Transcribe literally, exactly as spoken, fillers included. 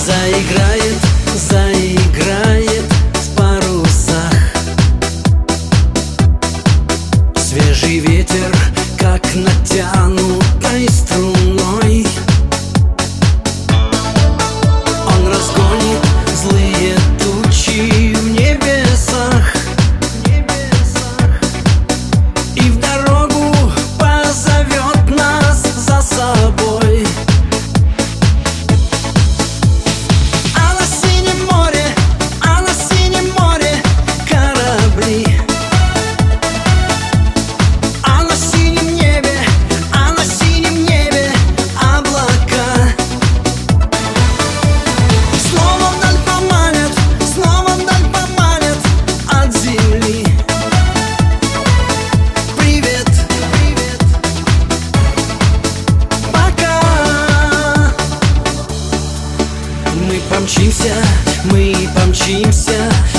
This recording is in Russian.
Заиграет, заиграет в парусах. Свежий ветер, как натянутой струной, он разгонит злые тучи в небесах и в дорогу позовет нас за собой. А на синем море, а на синем море корабли, а на синем небе, а на синем небе облака. Снова вдаль поманят, снова вдаль поманят от земли. Привет, привет, пока. Мы помчимся, мы помчимся